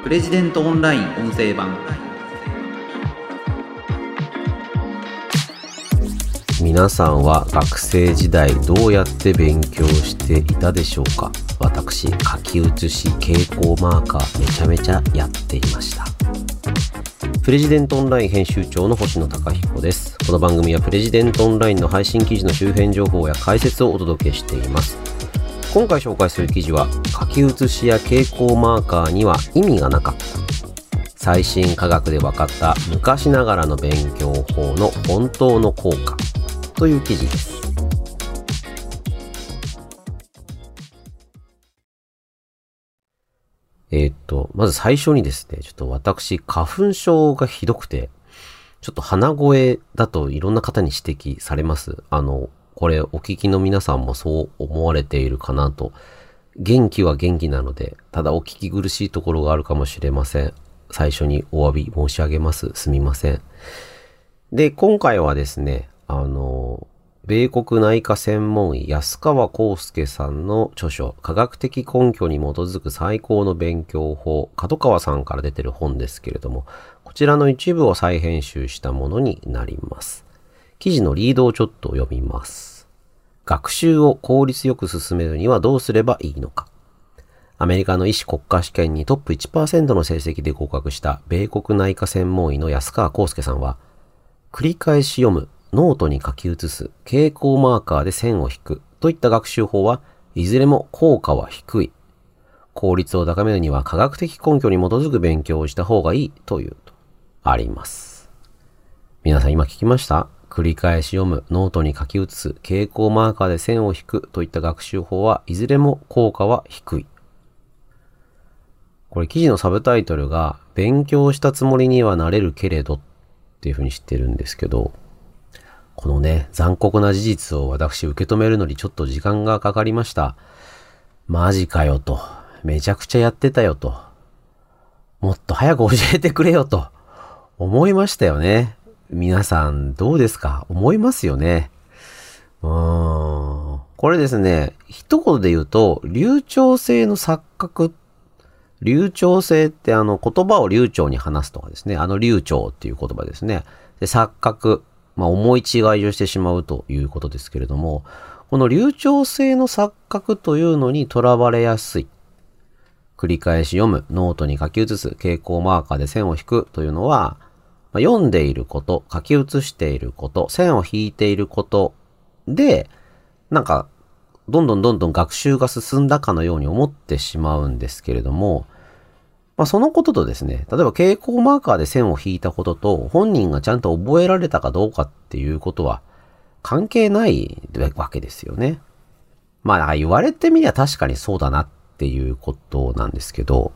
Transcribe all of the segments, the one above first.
プレジデントオンライン音声版。 皆さんは学生時代どうやって勉強していたでしょうか？私、書き写し蛍光マーカーめちゃめちゃやっていました。プレジデントオンライン編集長の星野貴彦です。この番組はプレジデントオンラインの配信記事の周辺情報や解説をお届けしています。今回紹介する記事は、書き写しや蛍光マーカーには意味がなかった、最新科学で分かった昔ながらの勉強法の本当の効果という記事です。まず最初にですね、ちょっと私、花粉症がひどくて、ちょっと鼻声だといろんな方に指摘されます。これお聞きの皆さんもそう思われているかなと。元気は元気なので、ただお聞き苦しいところがあるかもしれません。最初にお詫び申し上げます。すみません。で、今回はですね、米国内科専門医安川康介さんの著書、科学的根拠に基づく最高の勉強法、角川さんから出てる本ですけれども、こちらの一部を再編集したものになります。記事のリードをちょっと読みます。学習を効率よく進めるにはどうすればいいのか。アメリカの医師国家試験にトップ 1% の成績で合格した米国内科専門医の安川康介さんは、繰り返し読む、ノートに書き写す、蛍光マーカーで線を引くといった学習法はいずれも効果は低い。効率を高めるには科学的根拠に基づく勉強をした方がいいというとあります。皆さん今聞きました？繰り返し読む、ノートに書き写す、蛍光マーカーで線を引くといった学習法はいずれも効果は低い。これ記事のサブタイトルが勉強したつもりにはなれるけれどっていうふうに知ってるんですけど、このね、残酷な事実を私受け止めるのにちょっと時間がかかりました。マジかよと。めちゃくちゃやってたよと。もっと早く教えてくれよと思いましたよね。皆さんどうですか？思いますよね。これですね、一言で言うと、流暢性の錯覚。流暢性って言葉を流暢に話すとかですね。流暢っていう言葉ですね。で、錯覚。思い違いをしてしまうということですけれども、この流暢性の錯覚というのにとらわれやすい。繰り返し読む、ノートに書き写す、蛍光マーカーで線を引くというのは、読んでいること、書き写していること、線を引いていることで、どんどん学習が進んだかのように思ってしまうんですけれども、そのこととですね、例えば蛍光マーカーで線を引いたことと、本人がちゃんと覚えられたかどうかっていうことは関係ないわけですよね。言われてみりゃ確かにそうだなっていうことなんですけど、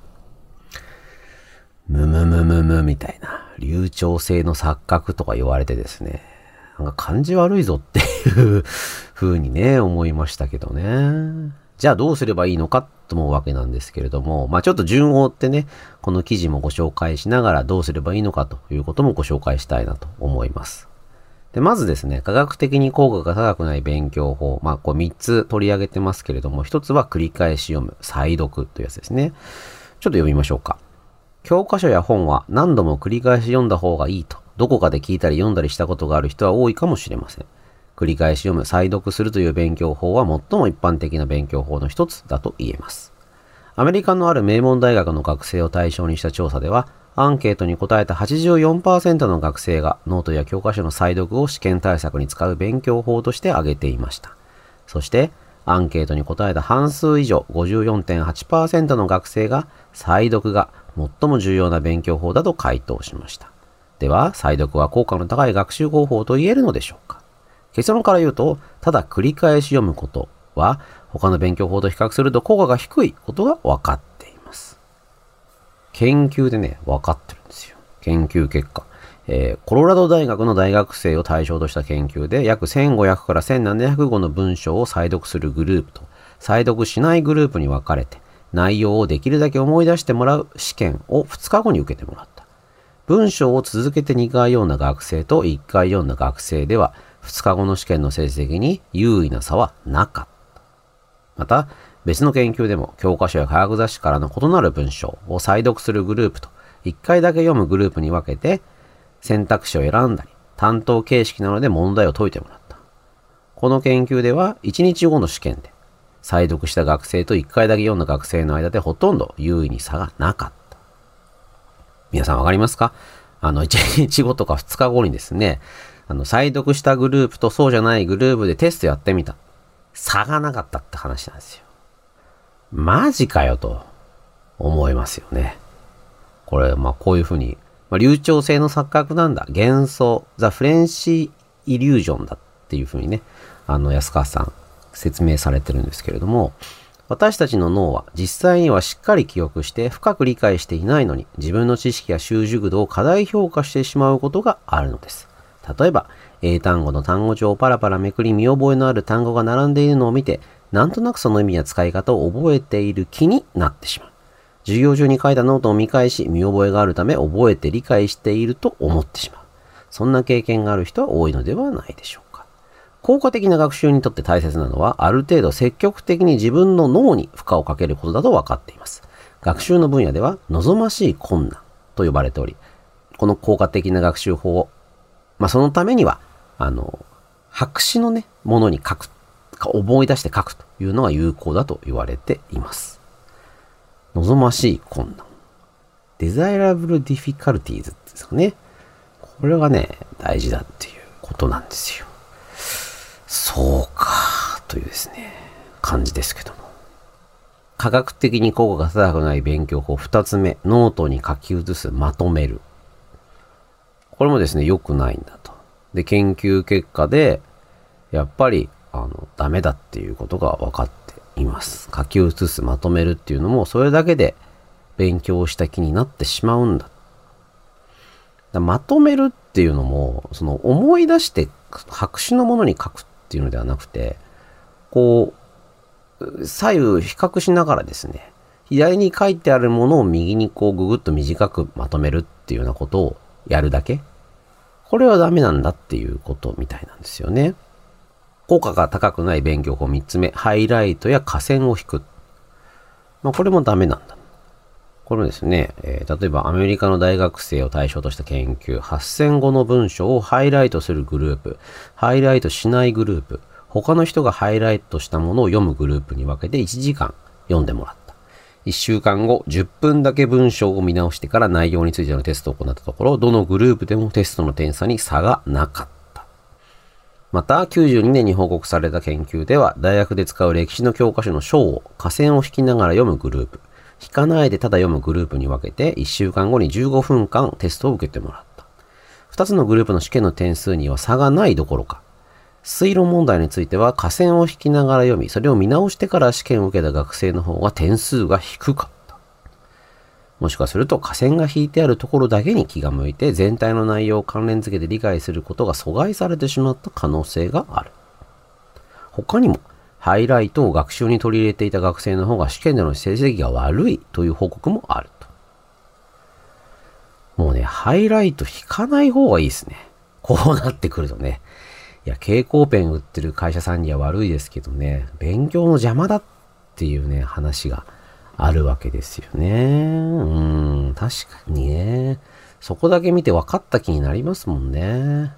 みたいな、流暢性の錯覚とか言われてですね、感じ悪いぞっていう風にね、思いましたけどね。じゃあどうすればいいのかと思うわけなんですけれども、ちょっと順を追ってね、この記事もご紹介しながらどうすればいいのかということもご紹介したいなと思います。で、まずですね、科学的に効果が高くない勉強法、これ3つ取り上げてますけれども、1つは繰り返し読む、再読というやつですね。ちょっと読みましょうか。教科書や本は何度も繰り返し読んだ方がいいと、どこかで聞いたり読んだりしたことがある人は多いかもしれません。繰り返し読む、再読するという勉強法は最も一般的な勉強法の一つだと言えます。アメリカのある名門大学の学生を対象にした調査では、アンケートに答えた 84% の学生がノートや教科書の再読を試験対策に使う勉強法として挙げていました。そして、アンケートに答えた半数以上 54.8% の学生が再読が最も重要な勉強法だと回答しました。では、再読は効果の高い学習方法と言えるのでしょうか？結論から言うと、ただ繰り返し読むことは、他の勉強法と比較すると効果が低いことが分かっています。研究でね、分かってるんですよ。研究結果。コロラド大学の大学生を対象とした研究で、約1500から1700語の文章を再読するグループと、再読しないグループに分かれて、内容をできるだけ思い出してもらう試験を2日後に受けてもらった。文章を続けて2回読んだ学生と1回読んだ学生では、2日後の試験の成績に優位な差はなかった。また、 別の研究でも教科書や科学雑誌からの異なる文章を再読するグループと1回だけ読むグループに分けて選択肢を選んだり担当形式なので問題を解いてもらった。この研究では1日後の試験で再読した学生と1回だけ読んだ学生の間でほとんど優位に差がなかった。皆さんわかりますか？1日後とか2日後にですね、再読したグループとそうじゃないグループでテストやってみた。差がなかったって話なんですよ。マジかよと思いますよね。これ、こういうふうに、流暢性の錯覚なんだ。幻想、ザ・フレンシ・イリュージョンだっていうふうにね、安川さん説明されてるんですけれども、私たちの脳は実際にはしっかり記憶して深く理解していないのに自分の知識や習熟度を過大評価してしまうことがあるのです。例えば、英単語の単語帳をパラパラめくり見覚えのある単語が並んでいるのを見て、なんとなくその意味や使い方を覚えている気になってしまう。授業中に書いたノートを見返し、見覚えがあるため覚えて理解していると思ってしまう。そんな経験がある人は多いのではないでしょうか。効果的な学習にとって大切なのは、ある程度積極的に自分の脳に負荷をかけることだと分かっています。学習の分野では、望ましい困難と呼ばれており、この効果的な学習法を、そのためには、白紙のね、ものに書く、思い出して書くというのが有効だと言われています。望ましい困難。desirable difficulties ですかね。これがね、大事だっていうことなんですよ。そうか、というですね、感じですけども。科学的に効果が高くない勉強法2つ目、ノートに書き写す、まとめる。これもですね、良くないんだと。で、研究結果で、やっぱり、ダメだっていうことが分かっています。書き写す、まとめるっていうのも、それだけで勉強した気になってしまうんだ。まとめるっていうのも、思い出して白紙のものに書くっていうのではなくて、左右比較しながらですね、左に書いてあるものを右にぐぐっと短くまとめるっていうようなことをやるだけ。これはダメなんだっていうことみたいなんですよね。効果が高くない勉強法3つ目、ハイライトや下線を引く。これもダメなんだ。これですね、例えばアメリカの大学生を対象とした研究、8000語の文章をハイライトするグループ、ハイライトしないグループ、他の人がハイライトしたものを読むグループに分けて1時間読んでもらった。1週間後、10分だけ文章を見直してから内容についてのテストを行ったところ、どのグループでもテストの点差に差がなかった。また、92年に報告された研究では、大学で使う歴史の教科書の章を下線を引きながら読むグループ、引かないでただ読むグループに分けて、1週間後に15分間テストを受けてもらった。2つのグループの試験の点数には差がないどころか、推論問題については下線を引きながら読み、それを見直してから試験を受けた学生の方が点数が低かった。もしかすると下線が引いてあるところだけに気が向いて、全体の内容を関連付けて理解することが阻害されてしまった可能性がある。他にも、ハイライトを学習に取り入れていた学生の方が試験での成績が悪いという報告もあると。もうね、ハイライト引かない方がいいですね。こうなってくるとね。いや、蛍光ペン売ってる会社さんには悪いですけどね、勉強の邪魔だっていうね、話があるわけですよね。確かにね。そこだけ見て分かった気になりますもんね。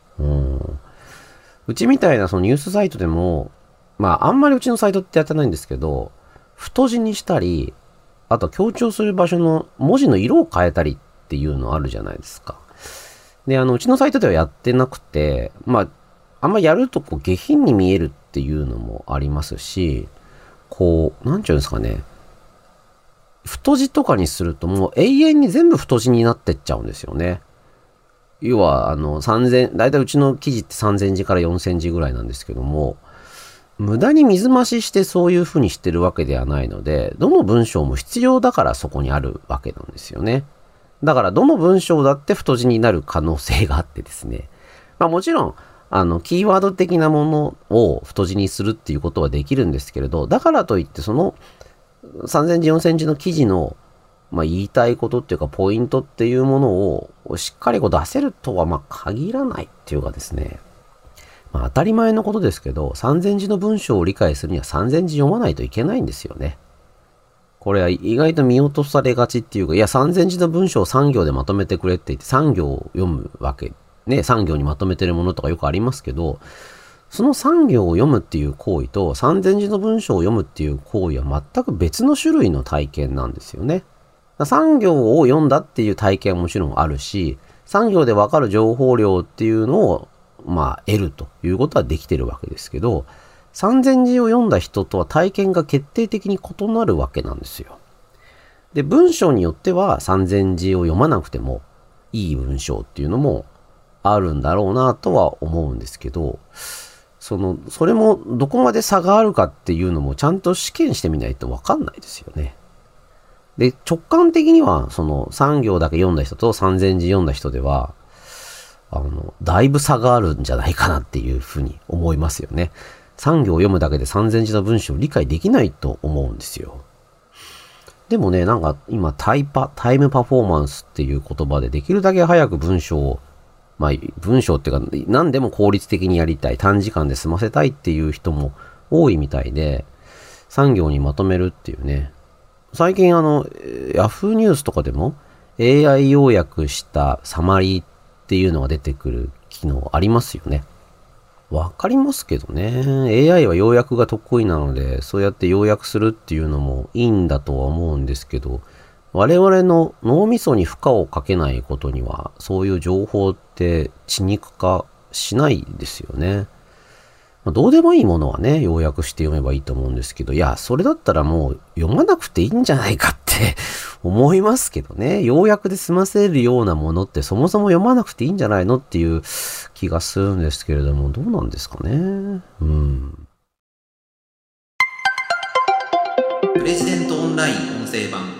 うちみたいなそのニュースサイトでも、あんまりうちのサイトってやってないんですけど、太字にしたり、あと強調する場所の文字の色を変えたりっていうのあるじゃないですか。で、うちのサイトではやってなくて、あんまやると下品に見えるっていうのもありますし、なんちゅうんですかね。太字とかにするともう永遠に全部太字になってっちゃうんですよね。要は、だいたいうちの記事って3000字から4000字ぐらいなんですけども、無駄に水増ししてそういう風にしてるわけではないので、どの文章も必要だからそこにあるわけなんですよね。だからどの文章だって太字になる可能性があってですね。もちろん、キーワード的なものを太字にするっていうことはできるんですけれど、だからといってその3000字4000字の記事の、言いたいことっていうかポイントっていうものをしっかり出せるとは限らないっていうかですね。 当たり前のことですけど、3000字の文章を理解するには3000字読まないといけないんですよね。これは意外と見落とされがちっていうか、いや3000字の文章を3行でまとめてくれって言って3行を読むわけ。ね、3行にまとめてるものとかよくありますけど、その3行を読むっていう行為と3000字の文章を読むっていう行為は全く別の種類の体験なんですよね。3行を読んだっていう体験はもちろんあるし、3行でわかる情報量っていうのを得るということはできてるわけですけど、3000字を読んだ人とは体験が決定的に異なるわけなんですよ。で、文章によっては3000字を読まなくてもいい文章っていうのもあるんだろうなとは思うんですけど、それもどこまで差があるかっていうのもちゃんと試験してみないとわかんないですよね。で、直感的には3行だけ読んだ人と3000字読んだ人では、だいぶ差があるんじゃないかなっていうふうに思いますよね。3行読むだけで3000字の文章を理解できないと思うんですよ。でもね、なんか今タイムパフォーマンスっていう言葉でできるだけ早く文章を、文章っていうか何でも効率的にやりたい、短時間で済ませたいっていう人も多いみたいで、3行にまとめるっていうね。最近Yahoo ニュースとかでも AI 要約したサマリーっていうのが出てくる機能ありますよね。わかりますけどね。AI は要約が得意なので、そうやって要約するっていうのもいいんだとは思うんですけど、我々の脳みそに負荷をかけないことには、そういう情報って血肉化しないですよね。どうでもいいものはね、要約して読めばいいと思うんですけど、いや、それだったらもう読まなくていいんじゃないかって思いますけどね。要約で済ませるようなものってそもそも読まなくていいんじゃないのっていう気がするんですけれども、どうなんですかね。 プレジデントオンライン音声版。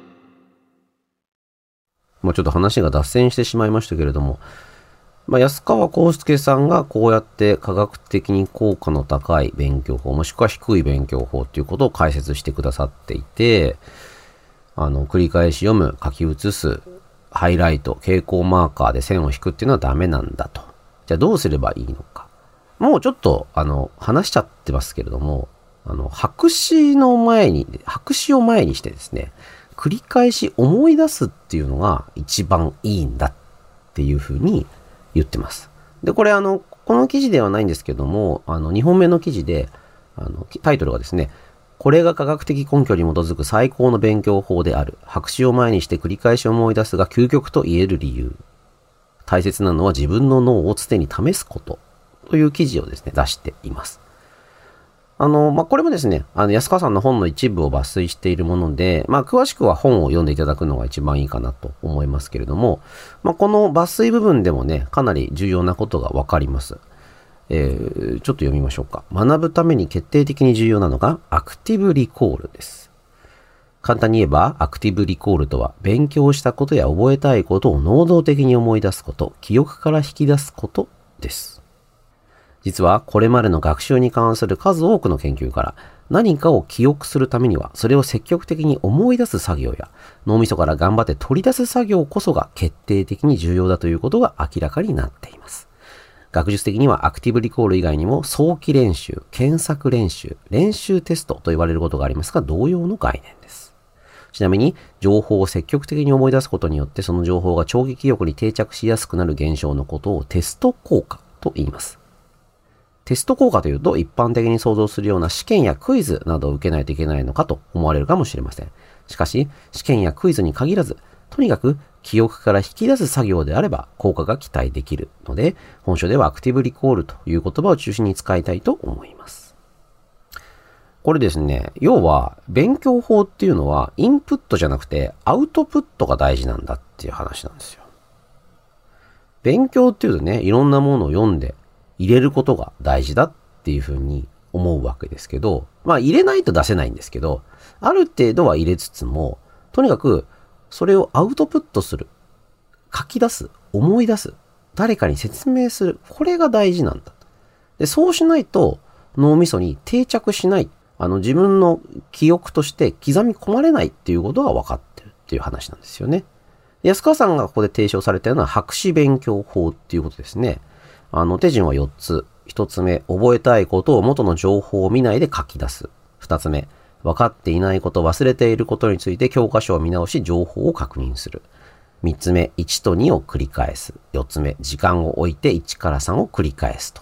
ちょっと話が脱線してしまいましたけれども、安川康介さんがこうやって科学的に効果の高い勉強法、もしくは低い勉強法ということを解説してくださっていて、繰り返し読む、書き写す、ハイライト、蛍光マーカーで線を引くっていうのはダメなんだと。じゃあどうすればいいのか。もうちょっと、話しちゃってますけれども、白紙を前にしてですね、繰り返し思い出すっていうのが一番いいんだっていうふうに言ってます。で、これこの記事ではないんですけども、2本目の記事で、タイトルがですね、これが科学的根拠に基づく最高の勉強法である。白紙を前にして繰り返し思い出すが究極と言える理由。大切なのは自分の脳を常に試すこと。という記事をですね、出しています。これもですね、安川さんの本の一部を抜粋しているもので、詳しくは本を読んでいただくのが一番いいかなと思いますけれども、この抜粋部分でもね、かなり重要なことがわかります。ちょっと読みましょうか。学ぶために決定的に重要なのが、アクティブリコールです。簡単に言えば、アクティブリコールとは、勉強したことや覚えたいことを能動的に思い出すこと、記憶から引き出すことです。実はこれまでの学習に関する数多くの研究から何かを記憶するためにはそれを積極的に思い出す作業や脳みそから頑張って取り出す作業こそが決定的に重要だということが明らかになっています。学術的にはアクティブリコール以外にも早期練習、検索練習、練習テストと言われることがありますが同様の概念です。ちなみに情報を積極的に思い出すことによってその情報が長期記憶に定着しやすくなる現象のことをテスト効果と言います。テスト効果というと一般的に想像するような試験やクイズなどを受けないといけないのかと思われるかもしれません。しかし、試験やクイズに限らず、とにかく記憶から引き出す作業であれば効果が期待できるので、本書ではアクティブリコールという言葉を中心に使いたいと思います。これですね、要は勉強法っていうのはインプットじゃなくてアウトプットが大事なんだっていう話なんですよ。勉強っていうとね、いろんなものを読んで入れることが大事だっていうふうに思うわけですけど、入れないと出せないんですけど、ある程度は入れつつも、とにかくそれをアウトプットする、書き出す、思い出す、誰かに説明する、これが大事なんだ。で、そうしないと脳みそに定着しない、自分の記憶として刻み込まれないっていうことが分かってるっていう話なんですよね。安川さんがここで提唱されたような白紙勉強法っていうことですね。手順は4つ。 1つ目、覚えたいことを元の情報を見ないで書き出す。2つ目、分かっていないこと、忘れていることについて教科書を見直し、情報を確認する。3つ目、1と2を繰り返す。4つ目、時間を置いて1から3を繰り返すと。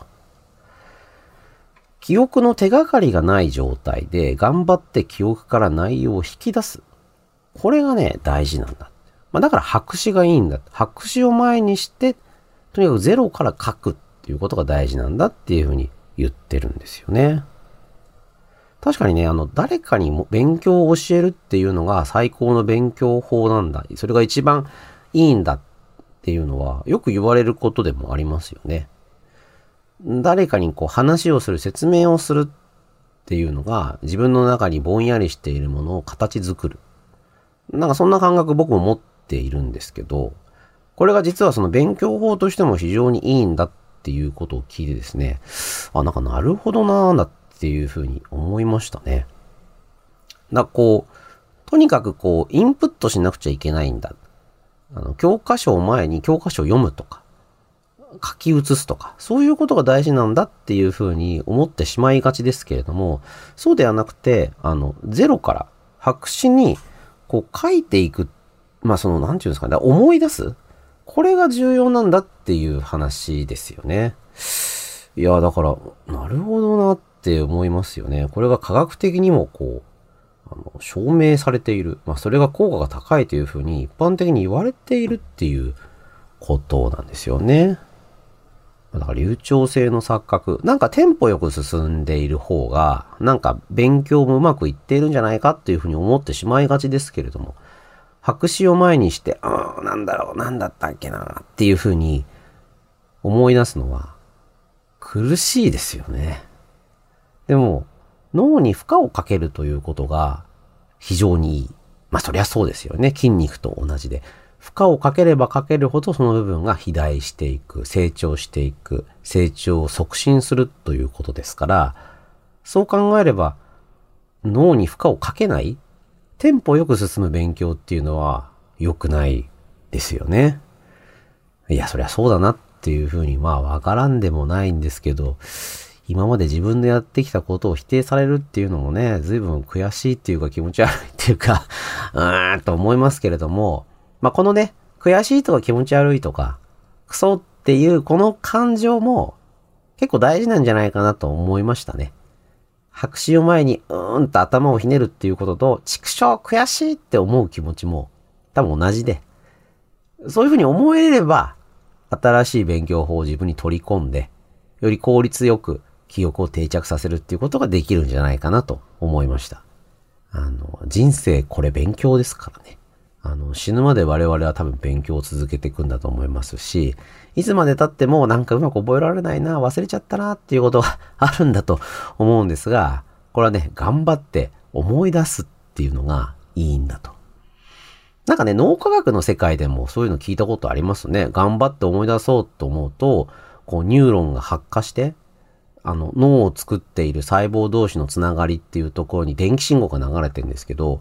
記憶の手がかりがない状態で頑張って記憶から内容を引き出す。これがね、大事なんだ。だから白紙がいいんだ。白紙を前にして、とにかくゼロから書くっていうことが大事なんだっていうふうに言ってるんですよね。確かにね、誰かにも勉強を教えるっていうのが最高の勉強法なんだ。それが一番いいんだっていうのはよく言われることでもありますよね。誰かに話をする、説明をするっていうのが自分の中にぼんやりしているものを形作る。そんな感覚僕も持っているんですけど、これが実はその勉強法としても非常にいいんだっていうことを聞いてですね、なるほどなーだっていうふうに思いましたね。とにかくインプットしなくちゃいけないんだ。教科書を前に教科書を読むとか、書き写すとか、そういうことが大事なんだっていうふうに思ってしまいがちですけれども、そうではなくて、ゼロから白紙に書いていく、なんていうんですかね、思い出す。これが重要なんだっていう話ですよね。いや、だから、なるほどなって思いますよね。これが科学的にも証明されている。それが効果が高いというふうに一般的に言われているっていうことなんですよね。だから流暢性の錯覚。テンポよく進んでいる方が、勉強もうまくいっているんじゃないかっていうふうに思ってしまいがちですけれども、白紙を前にして、なんだったっけなっていうふうに思い出すのは苦しいですよね。でも、脳に負荷をかけるということが非常にいい。そりゃそうですよね。筋肉と同じで。負荷をかければかけるほどその部分が肥大していく、成長していく、成長を促進するということですから、そう考えれば脳に負荷をかけない、テンポよく進む勉強っていうのは良くないですよね。いや、そりゃそうだなっていうふうにわからんでもないんですけど、今まで自分でやってきたことを否定されるっていうのもね、随分悔しいっていうか気持ち悪いっていうか、と思いますけれども、このね、悔しいとか気持ち悪いとか、クソっていうこの感情も結構大事なんじゃないかなと思いましたね。白紙を前にと頭をひねるっていうことと、畜生悔しいって思う気持ちも多分同じで、そういうふうに思えれば、新しい勉強法を自分に取り込んで、より効率よく記憶を定着させるっていうことができるんじゃないかなと思いました。人生これ勉強ですからね。死ぬまで我々は多分勉強を続けていくんだと思いますし、いつまで経ってもうまく覚えられないな、忘れちゃったなっていうことがあるんだと思うんですが、これはね、頑張って思い出すっていうのがいいんだと。脳科学の世界でもそういうの聞いたことありますね。頑張って思い出そうと思うと、ニューロンが発火して、脳を作っている細胞同士のつながりっていうところに電気信号が流れてるんですけど、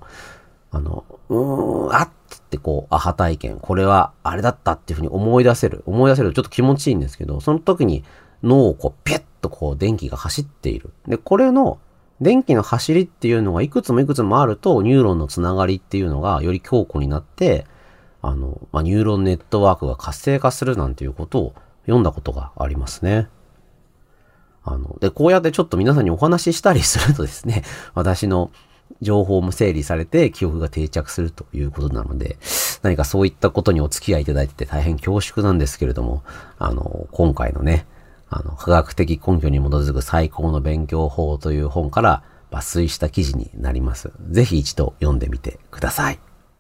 ってアハ体験。これはあれだったっていうふうに思い出せるとちょっと気持ちいいんですけど、その時に脳をピュッと電気が走っている。で、これの電気の走りっていうのがいくつもあると、ニューロンのつながりっていうのがより強固になって、ニューロンネットワークが活性化するなんていうことを読んだことがありますね。で、こうやってちょっと皆さんにお話ししたりするとですね、私の情報も整理されて記憶が定着するということなので、何かそういったことにお付き合いいただいて大変恐縮なんですけれども、今回のね、科学的根拠に基づく最高の勉強法という本から抜粋した記事になります。ぜひ一度読んでみてください。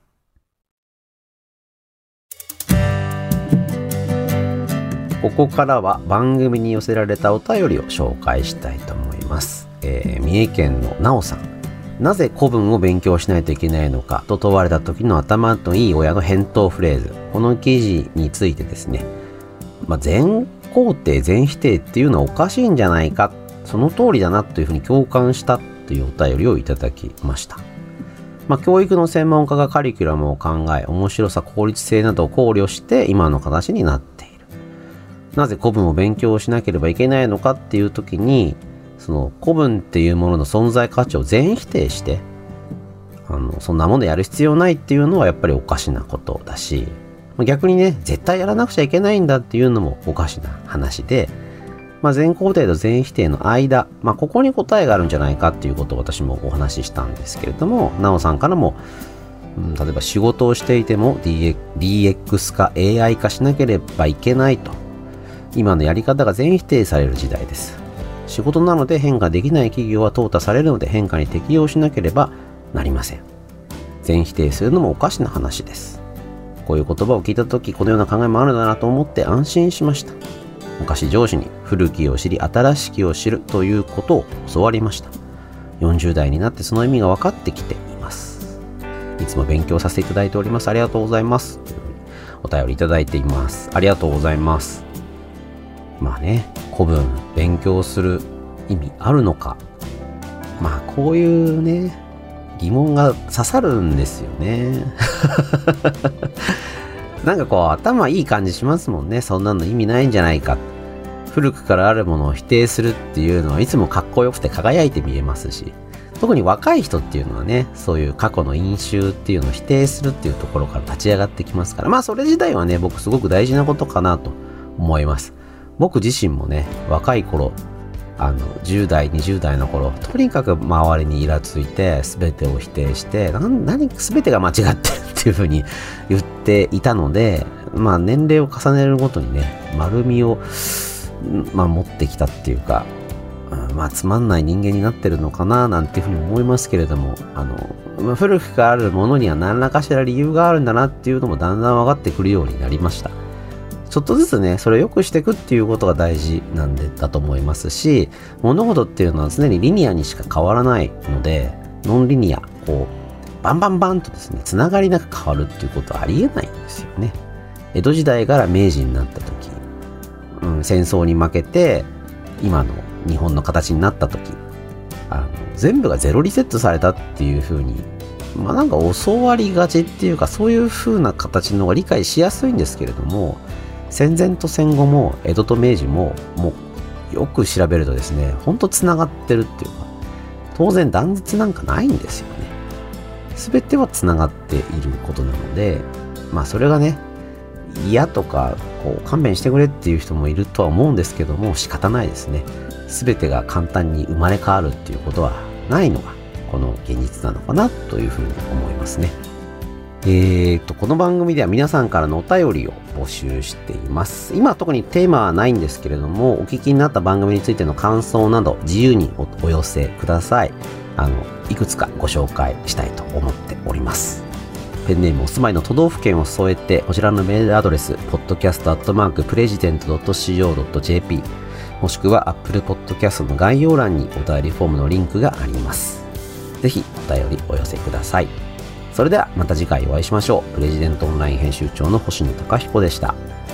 ここからは番組に寄せられたお便りを紹介したいと思います。三重県のなおさん。なぜ古文を勉強しないといけないのかと問われた時の頭のいい親の返答フレーズ。この記事についてですね、全肯定全否定っていうのはおかしいんじゃないか、その通りだなというふうに共感したというお便りをいただきました。教育の専門家がカリキュラムを考え、面白さ、効率性などを考慮して今の形になっている。 なぜ古文を勉強しなければいけないのかっていう時に、その古文っていうものの存在価値を全否定して、そんなものやる必要ないっていうのはやっぱりおかしなことだし、逆にね、絶対やらなくちゃいけないんだっていうのもおかしな話で、全肯定と全否定の間、ここに答えがあるんじゃないかっていうことを私もお話ししたんですけれども、なおさんからも、例えば仕事をしていても DX 化 AI 化しなければいけないと、今のやり方が全否定される時代です。仕事なので変化できない企業は淘汰されるので変化に適応しなければなりません。全否定するのもおかしな話です。こういう言葉を聞いたとき、このような考えもあるんだなと思って安心しました。昔上司に古きを知り新しきを知るということを教わりました。40代になってその意味が分かってきています。いつも勉強させていただいております。ありがとうございます。というふうにお便りいただいています。ありがとうございます。古文勉強する意味あるのか。こういうね、疑問が刺さるんですよね。頭いい感じしますもんね。そんなの意味ないんじゃないか。古くからあるものを否定するっていうのはいつもかっこよくて輝いて見えますし、特に若い人っていうのはね、そういう過去の因習っていうのを否定するっていうところから立ち上がってきますから、それ自体はね、僕すごく大事なことかなと思います。僕自身もね、若い頃、10代、20代の頃、とにかく周りにイラついて、全てを否定して、全てが間違ってるっていう風に言っていたので、年齢を重ねるごとにね、丸みを、持ってきたっていうか、つまんない人間になってるのかななんていうふうに思いますけれども、古くからあるものには何らかしら理由があるんだなっていうのもだんだん分かってくるようになりました。ちょっとずつね、それを良くしていくっていうことが大事だと思いますし、物事っていうのは常にリニアにしか変わらないので、ノンリニア、バンバンバンとですね、つながりなく変わるっていうことはありえないんですよね。江戸時代から明治になった時、戦争に負けて、今の日本の形になった時、全部がゼロリセットされたっていう風に、教わりがちっていうか、そういう風な形の方が理解しやすいんですけれども、戦前と戦後も江戸と明治ももうよく調べるとですね、ほんとつながってるっていうか、当然断絶なんかないんですよね。全てはつながっていることなので、それがね、嫌とか勘弁してくれっていう人もいるとは思うんですけども、仕方ないですね。全てが簡単に生まれ変わるっていうことはないのがこの現実なのかなというふうに思いますね。この番組では皆さんからのお便りを募集しています。今は特にテーマはないんですけれども、お聞きになった番組についての感想など自由に お寄せください。いくつかご紹介したいと思っております。ペンネーム、お住まいの都道府県を添えて、こちらのメールアドレス podcast@president.co.jp もしくは Apple Podcast の概要欄にお便りフォームのリンクがあります。ぜひお便りお寄せください。それではまた次回お会いしましょう。プレジデントオンライン編集長の星野貴彦でした。